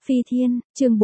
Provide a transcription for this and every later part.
Phi Thiên, chương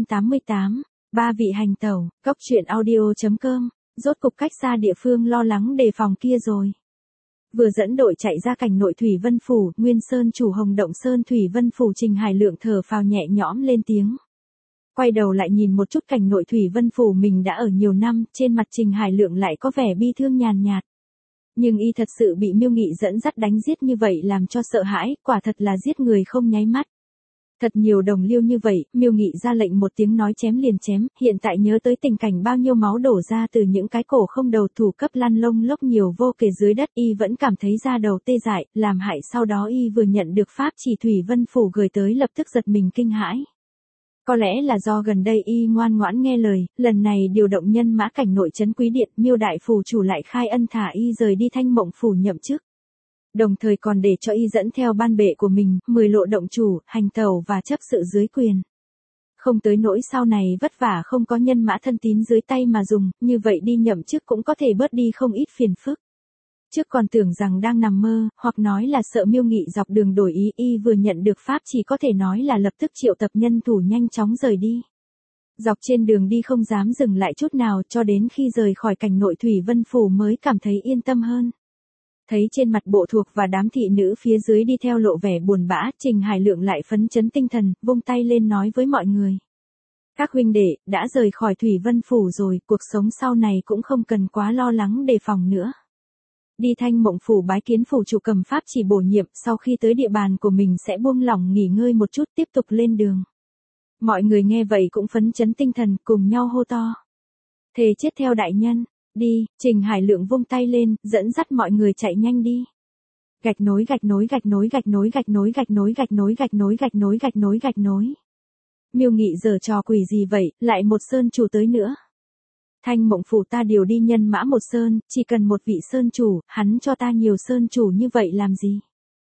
488, ba vị hành tẩu, góc truyện audio.com, rốt cục cách xa địa phương lo lắng đề phòng kia rồi. Vừa dẫn đội chạy ra cảnh nội Thủy Vân Phủ, Nguyên Sơn chủ Hồng Động Sơn Thủy Vân Phủ Trình Hải Lượng thở phào nhẹ nhõm lên tiếng. Quay đầu lại nhìn một chút cảnh nội Thủy Vân Phủ mình đã ở nhiều năm, trên mặt Trình Hải Lượng lại có vẻ bi thương nhàn nhạt. Nhưng y thật sự bị Miêu Nghị dẫn dắt đánh giết như vậy làm cho sợ hãi, quả thật là giết người không nháy mắt. Thật nhiều đồng liêu như vậy, Miêu Nghị ra lệnh một tiếng nói chém liền chém, hiện tại nhớ tới tình cảnh bao nhiêu máu đổ ra từ những cái cổ không đầu thủ cấp lăn lông lốc nhiều vô kể dưới đất, y vẫn cảm thấy da đầu tê dại, làm hại sau đó y vừa nhận được pháp chỉ Thủy Vân Phủ gửi tới lập tức giật mình kinh hãi. Có lẽ là do gần đây y ngoan ngoãn nghe lời, lần này điều động nhân mã cảnh nội trấn Quý Điện, Miêu đại phủ chủ lại khai ân thả y rời đi Thanh Mộng Phủ nhậm chức. Đồng thời còn để cho y dẫn theo ban bệ của mình, 10 lộ động chủ, hành tẩu và chấp sự dưới quyền. Không tới nỗi sau này vất vả không có nhân mã thân tín dưới tay mà dùng, như vậy đi nhậm chức cũng có thể bớt đi không ít phiền phức. Trước còn tưởng rằng đang nằm mơ, hoặc nói là sợ Miêu Nghị dọc đường đổi ý, y vừa nhận được pháp chỉ có thể nói là lập tức triệu tập nhân thủ nhanh chóng rời đi. Dọc trên đường đi không dám dừng lại chút nào cho đến khi rời khỏi cảnh nội Thủy Vân Phủ mới cảm thấy yên tâm hơn. Thấy trên mặt bộ thuộc và đám thị nữ phía dưới đi theo lộ vẻ buồn bã, Trình Hải Lượng lại phấn chấn tinh thần, vung tay lên nói với mọi người. Các huynh đệ, đã rời khỏi Thủy Vân Phủ rồi, cuộc sống sau này cũng không cần quá lo lắng đề phòng nữa. Đi Thanh Mộng Phủ bái kiến phủ chủ cầm pháp chỉ bổ nhiệm, sau khi tới địa bàn của mình sẽ buông lỏng nghỉ ngơi một chút tiếp tục lên đường. Mọi người nghe vậy cũng phấn chấn tinh thần, cùng nhau hô to. Thề chết theo đại nhân. Đi, Trình Hải Lượng vung tay lên, dẫn dắt mọi người chạy nhanh đi. Gạch nối gạch nối gạch nối gạch nối gạch nối gạch nối gạch nối gạch nối gạch nối gạch nối gạch nối. Miêu Nghị giở trò quỷ gì vậy, lại một sơn chủ tới nữa. Thanh Mộng Phủ ta điều đi nhân mã một sơn, chỉ cần một vị sơn chủ, hắn cho ta nhiều sơn chủ như vậy làm gì?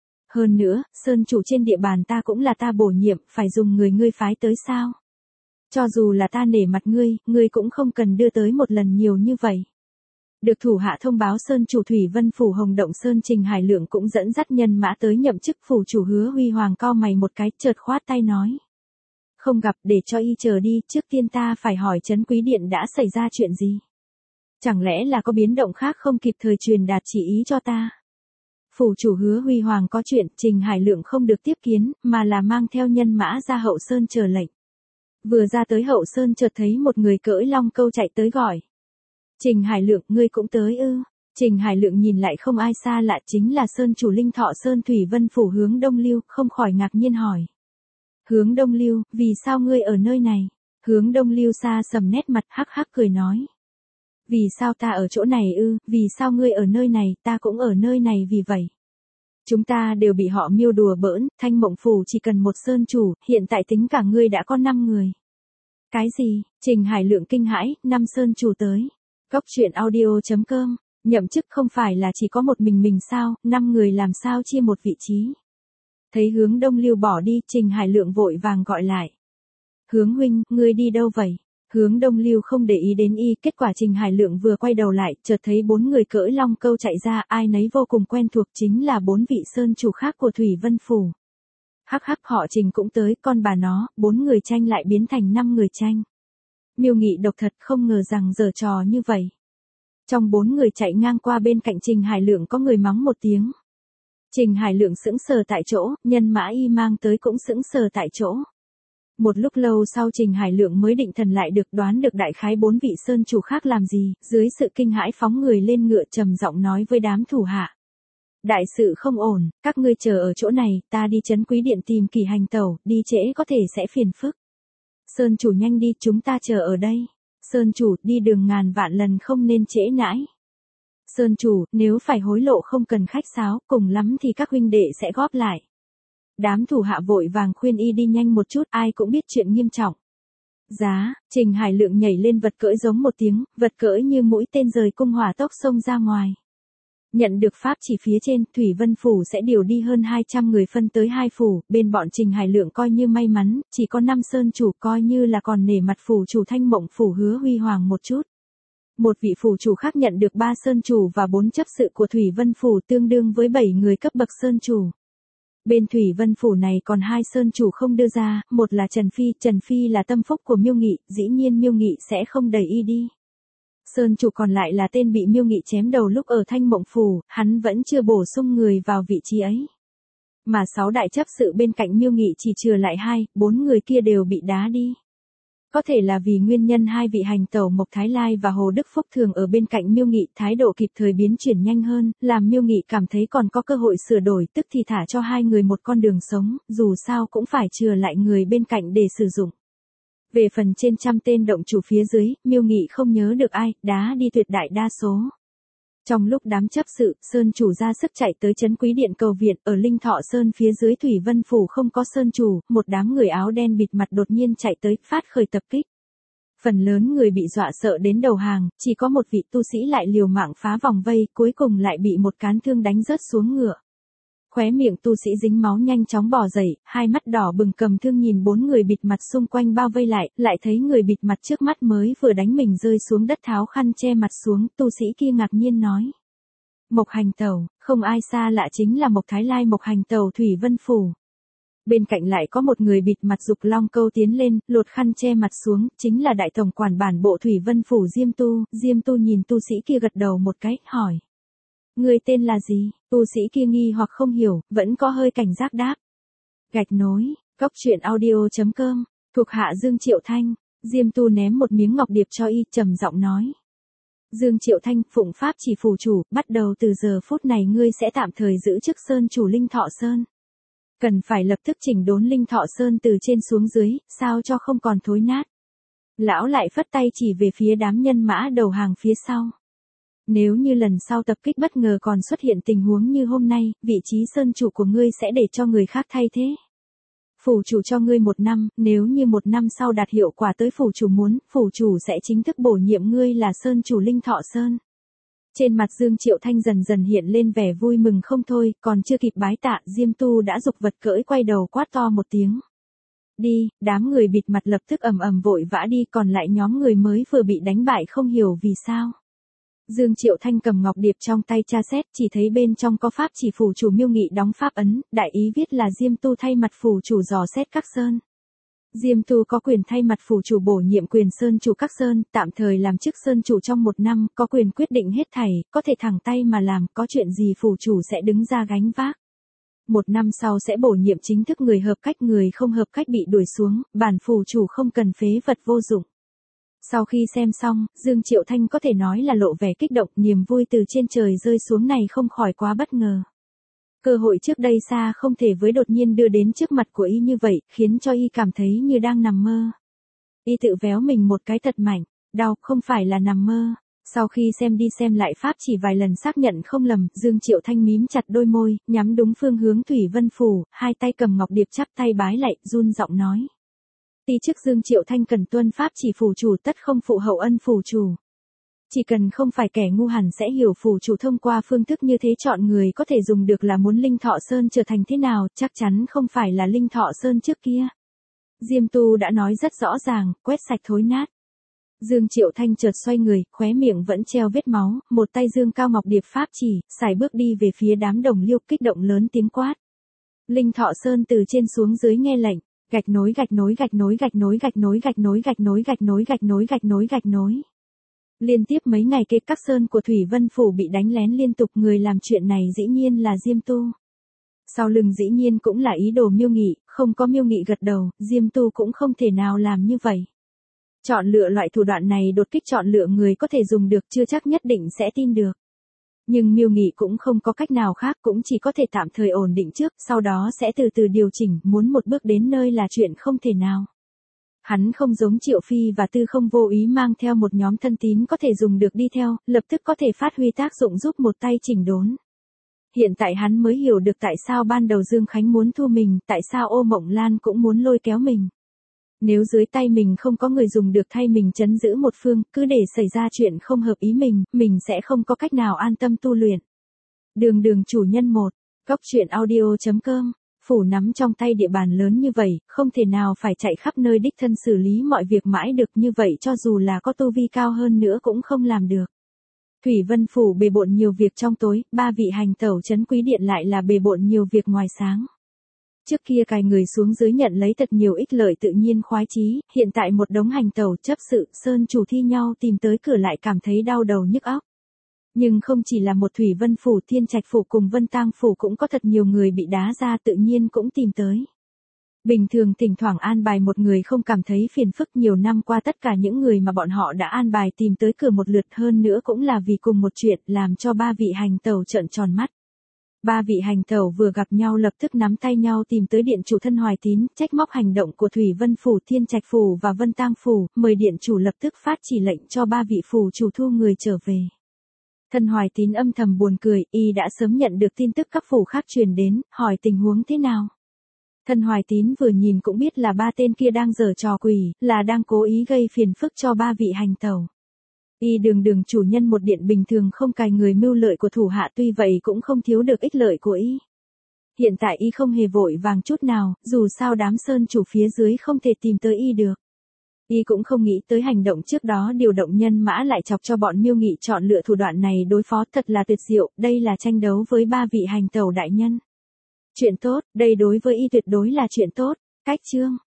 Hơn nữa, sơn chủ trên địa bàn ta cũng là ta bổ nhiệm, phải dùng người ngươi phái tới sao? Cho dù là ta nể mặt ngươi cũng không cần đưa tới một lần nhiều như vậy. Được thủ hạ thông báo sơn chủ Thủy Vân Phủ Hồng Động Sơn Trình Hải Lượng cũng dẫn dắt nhân mã tới nhậm chức phủ chủ Hứa Huy Hoàng cau mày một cái chợt khoát tay nói. Không gặp để cho y chờ đi, trước tiên ta phải hỏi trấn Quý Điện đã xảy ra chuyện gì. Chẳng lẽ là có biến động khác không kịp thời truyền đạt chỉ ý cho ta. Phủ chủ Hứa Huy Hoàng có chuyện, Trình Hải Lượng không được tiếp kiến, mà là mang theo nhân mã ra Hậu Sơn chờ lệnh. Vừa ra tới Hậu Sơn chợt thấy một người cưỡi long câu chạy tới gọi. Trình Hải Lượng, ngươi cũng tới ư? Trình Hải Lượng nhìn lại không ai xa lạ chính là Sơn chủ Linh Thọ Sơn Thủy Vân Phủ Hướng Đông Lưu, không khỏi ngạc nhiên hỏi. Hướng Đông Lưu, vì sao ngươi ở nơi này? Hướng Đông Lưu xa sầm nét mặt hắc hắc cười nói. Vì sao ta ở chỗ này ư, vì sao ngươi ở nơi này, ta cũng ở nơi này vì vậy. Chúng ta đều bị họ Miêu đùa bỡn, Thanh Mộng Phủ chỉ cần một sơn chủ, hiện tại tính cả ngươi đã có 5 người. Cái gì? Trình Hải Lượng kinh hãi, 5 sơn chủ tới. Góc truyện audio.com, nhậm chức không phải là chỉ có một mình sao, 5 người làm sao chia một vị trí. Thấy Hướng Đông Lưu bỏ đi, Trình Hải Lượng vội vàng gọi lại. Hướng huynh, ngươi đi đâu vậy? Hướng Đông Lưu không để ý đến y, kết quả Trình Hải Lượng vừa quay đầu lại, chợt thấy 4 người cưỡi long câu chạy ra, ai nấy vô cùng quen thuộc chính là 4 vị sơn chủ khác của Thủy Vân Phủ. Hắc hắc họ Trình cũng tới, con bà nó, 4 người tranh lại biến thành 5 người tranh. Miêu Nghị độc thật không ngờ rằng giở trò như vậy. Trong 4 người chạy ngang qua bên cạnh Trình Hải Lượng có người mắng một tiếng. Trình Hải Lượng sững sờ tại chỗ, nhân mã y mang tới cũng sững sờ tại chỗ. Một lúc lâu sau Trình Hải Lượng mới định thần lại được đoán được đại khái 4 vị sơn chủ khác làm gì, dưới sự kinh hãi phóng người lên ngựa trầm giọng nói với đám thủ hạ. Đại sự không ổn, các ngươi chờ ở chỗ này, ta đi trấn Quý Điện tìm Kỳ hành tẩu, đi trễ có thể sẽ phiền phức. Sơn chủ nhanh đi, chúng ta chờ ở đây. Sơn chủ, đi đường ngàn vạn lần không nên trễ nãi. Sơn chủ, nếu phải hối lộ không cần khách sáo, cùng lắm thì các huynh đệ sẽ góp lại. Đám thủ hạ vội vàng khuyên y đi nhanh một chút, ai cũng biết chuyện nghiêm trọng. Giá, Trình Hải Lượng nhảy lên vật cưỡi giống một tiếng, vật cưỡi như mũi tên rời cung hỏa tốc xông ra ngoài. Nhận được pháp chỉ phía trên, Thủy Vân Phủ sẽ điều đi hơn 200 người phân tới 2 phủ, bên bọn Trình Hải Lượng coi như may mắn, chỉ có 5 sơn chủ coi như là còn nể mặt phủ chủ Thanh Mộng Phủ Hứa Huy Hoàng một chút. Một vị phủ chủ khác nhận được 3 sơn chủ và 4 chấp sự của Thủy Vân Phủ tương đương với 7 người cấp bậc sơn chủ. Bên Thủy Vân Phủ này còn hai sơn chủ không đưa ra, một là Trần Phi là tâm phúc của Miêu Nghị, dĩ nhiên Miêu Nghị sẽ không đẩy y đi. Sơn chủ còn lại là tên bị Miêu Nghị chém đầu lúc ở Thanh Mộng Phủ, hắn vẫn chưa bổ sung người vào vị trí ấy. Mà 6 đại chấp sự bên cạnh Miêu Nghị chỉ chừa lại 4 người kia đều bị đá đi. Có thể là vì nguyên nhân hai vị hành tẩu Mộc Thái Lai và Hồ Đức Phúc thường ở bên cạnh Miêu Nghị, thái độ kịp thời biến chuyển nhanh hơn, làm Miêu Nghị cảm thấy còn có cơ hội sửa đổi, tức thì thả cho hai người một con đường sống, dù sao cũng phải chừa lại người bên cạnh để sử dụng. Về phần trên trăm tên động chủ phía dưới, Miêu Nghị không nhớ được ai, đá đi tuyệt đại đa số. Trong lúc đám chấp sự, Sơn chủ ra sức chạy tới Trấn Quý Điện cầu viện, ở Linh Thọ Sơn phía dưới Thủy Vân Phủ không có Sơn chủ, một đám người áo đen bịt mặt đột nhiên chạy tới, phát khởi tập kích. Phần lớn người bị dọa sợ đến đầu hàng, chỉ có một vị tu sĩ lại liều mạng phá vòng vây, cuối cùng lại bị một cán thương đánh rớt xuống ngựa. Khóe miệng tu sĩ dính máu nhanh chóng bò dậy, hai mắt đỏ bừng cầm thương nhìn 4 người bịt mặt xung quanh bao vây lại thấy người bịt mặt trước mắt mới vừa đánh mình rơi xuống đất tháo khăn che mặt xuống, tu sĩ kia ngạc nhiên nói. Mộc Hành Tẩu, không ai xa lạ chính là Mộc Thái Lai Mộc Hành Tẩu Thủy Vân Phủ. Bên cạnh lại có một người bịt mặt Dục Long Câu tiến lên, lột khăn che mặt xuống, chính là đại tổng quản bản bộ Thủy Vân Phủ Diêm Tu nhìn tu sĩ kia gật đầu một cái, hỏi. Người tên là gì? Tu sĩ kia nghi hoặc không hiểu, vẫn có hơi cảnh giác đáp. Gạch nối, cóc truyện audio.com, thuộc hạ Dương Triệu Thanh. Diêm Tu ném một miếng ngọc điệp cho y, trầm giọng nói. Dương Triệu Thanh, phụng pháp chỉ phủ chủ, bắt đầu từ giờ phút này ngươi sẽ tạm thời giữ chức Sơn chủ Linh Thọ Sơn. Cần phải lập tức chỉnh đốn Linh Thọ Sơn từ trên xuống dưới, sao cho không còn thối nát. Lão lại phất tay chỉ về phía đám nhân mã đầu hàng phía sau. Nếu như lần sau tập kích bất ngờ còn xuất hiện tình huống như hôm nay, vị trí sơn chủ của ngươi sẽ để cho người khác thay thế. Phủ chủ cho ngươi 1 năm, nếu như 1 năm sau đạt hiệu quả tới phủ chủ muốn, phủ chủ sẽ chính thức bổ nhiệm ngươi là sơn chủ Linh Thọ Sơn. Trên mặt Dương Triệu Thanh dần dần hiện lên vẻ vui mừng không thôi, còn chưa kịp bái tạ, Diêm Tu đã dục vật cỡi quay đầu quát to một tiếng. Đi, đám người bịt mặt lập tức ầm vội vã đi, còn lại nhóm người mới vừa bị đánh bại không hiểu vì sao. Dương Triệu Thanh cầm ngọc điệp trong tay tra xét, chỉ thấy bên trong có pháp chỉ phủ chủ Miêu Nghị đóng pháp ấn, đại ý viết là Diêm Tu thay mặt phủ chủ dò xét các sơn. Diêm Tu có quyền thay mặt phủ chủ bổ nhiệm quyền sơn chủ các sơn, tạm thời làm chức sơn chủ trong 1 năm, có quyền quyết định hết thảy, có thể thẳng tay mà làm, có chuyện gì phủ chủ sẽ đứng ra gánh vác. 1 năm sau sẽ bổ nhiệm chính thức người hợp cách, người không hợp cách bị đuổi xuống, bản phủ chủ không cần phế vật vô dụng. Sau khi xem xong, Dương Triệu Thanh có thể nói là lộ vẻ kích động, niềm vui từ trên trời rơi xuống này không khỏi quá bất ngờ. Cơ hội trước đây xa không thể với đột nhiên đưa đến trước mặt của y như vậy, khiến cho y cảm thấy như đang nằm mơ. Y tự véo mình một cái thật mạnh, đau, không phải là nằm mơ. Sau khi xem đi xem lại pháp chỉ vài lần xác nhận không lầm, Dương Triệu Thanh mím chặt đôi môi, nhắm đúng phương hướng Thủy Vân Phủ, hai tay cầm ngọc điệp chắp tay bái lạy, run giọng nói. Ti chức Dương Triệu Thanh cần tuân pháp chỉ phủ chủ, tất không phụ hậu ân phủ chủ. Chỉ cần không phải kẻ ngu hẳn sẽ hiểu phủ chủ thông qua phương thức như thế chọn người có thể dùng được là muốn Linh Thọ Sơn trở thành thế nào, chắc chắn không phải là Linh Thọ Sơn trước kia. Diêm Tu đã nói rất rõ ràng, quét sạch thối nát. Dương Triệu Thanh chợt xoay người, khóe miệng vẫn treo vết máu, một tay dương cao ngọc điệp pháp chỉ, sải bước đi về phía đám đồng liêu, kích động lớn tiếng quát. Linh Thọ Sơn từ trên xuống dưới nghe lệnh. Gạch nối gạch nối gạch nối gạch nối gạch nối gạch nối gạch nối gạch nối gạch nối gạch nối gạch nối. Liên tiếp mấy ngày kế các sơn của Thủy Vân Phủ bị đánh lén liên tục, người làm chuyện này dĩ nhiên là Diêm Tu. Sau lưng dĩ nhiên cũng là ý đồ Miêu Nghị, không có Miêu Nghị gật đầu, Diêm Tu cũng không thể nào làm như vậy. Chọn lựa loại thủ đoạn này đột kích chọn lựa người có thể dùng được chưa chắc nhất định sẽ tin được. Nhưng Miêu Nghị cũng không có cách nào khác, cũng chỉ có thể tạm thời ổn định trước, sau đó sẽ từ từ điều chỉnh, muốn một bước đến nơi là chuyện không thể nào. Hắn không giống Triệu Phi và Tư Không vô ý mang theo một nhóm thân tín có thể dùng được đi theo, lập tức có thể phát huy tác dụng giúp một tay chỉnh đốn. Hiện tại hắn mới hiểu được tại sao ban đầu Dương Khánh muốn thu mình, tại sao Ô Mộng Lan cũng muốn lôi kéo mình. Nếu dưới tay mình không có người dùng được thay mình trấn giữ một phương, cứ để xảy ra chuyện không hợp ý mình sẽ không có cách nào an tâm tu luyện. Đường chủ nhân 1, cóc truyện audio.com, phủ nắm trong tay địa bàn lớn như vậy, không thể nào phải chạy khắp nơi đích thân xử lý mọi việc mãi được, như vậy cho dù là có tu vi cao hơn nữa cũng không làm được. Thủy Vân Phủ bề bộn nhiều việc trong tối, 3 vị hành tẩu Trấn Quý Điện lại là bề bộn nhiều việc ngoài sáng. Trước kia cài người xuống dưới nhận lấy thật nhiều ích lợi tự nhiên khoái chí, hiện tại một đống hành tẩu chấp sự, sơn chủ thi nhau tìm tới cửa lại cảm thấy đau đầu nhức óc. Nhưng không chỉ là một Thủy Vân Phủ, Thiên Trạch Phủ cùng Vân Tang Phủ cũng có thật nhiều người bị đá ra tự nhiên cũng tìm tới. Bình thường thỉnh thoảng an bài một người không cảm thấy phiền phức, nhiều năm qua tất cả những người mà bọn họ đã an bài tìm tới cửa một lượt, hơn nữa cũng là vì cùng một chuyện, làm cho ba vị hành tẩu trợn tròn mắt. Ba vị hành tẩu vừa gặp nhau lập tức nắm tay nhau tìm tới điện chủ Thân Hoài Tín, trách móc hành động của Thủy Vân Phủ, Thiên Trạch Phủ và Vân Tang Phủ, mời điện chủ lập tức phát chỉ lệnh cho ba vị phủ chủ thu người trở về. Thân Hoài Tín âm thầm buồn cười, y đã sớm nhận được tin tức các phủ khác truyền đến, hỏi tình huống thế nào. Thân Hoài Tín vừa nhìn cũng biết là ba tên kia đang giở trò quỷ, là đang cố ý gây phiền phức cho ba vị hành tẩu. Y đường chủ nhân một điện bình thường không cài người mưu lợi của thủ hạ, tuy vậy cũng không thiếu được ích lợi của y. Hiện tại y không hề vội vàng chút nào, dù sao đám sơn chủ phía dưới không thể tìm tới y được. Y cũng không nghĩ tới hành động trước đó điều động nhân mã lại chọc cho bọn Miêu Nghị chọn lựa thủ đoạn này đối phó, thật là tuyệt diệu, đây là tranh đấu với ba vị hành tẩu đại nhân. Chuyện tốt, đây đối với y tuyệt đối là chuyện tốt. Cách chương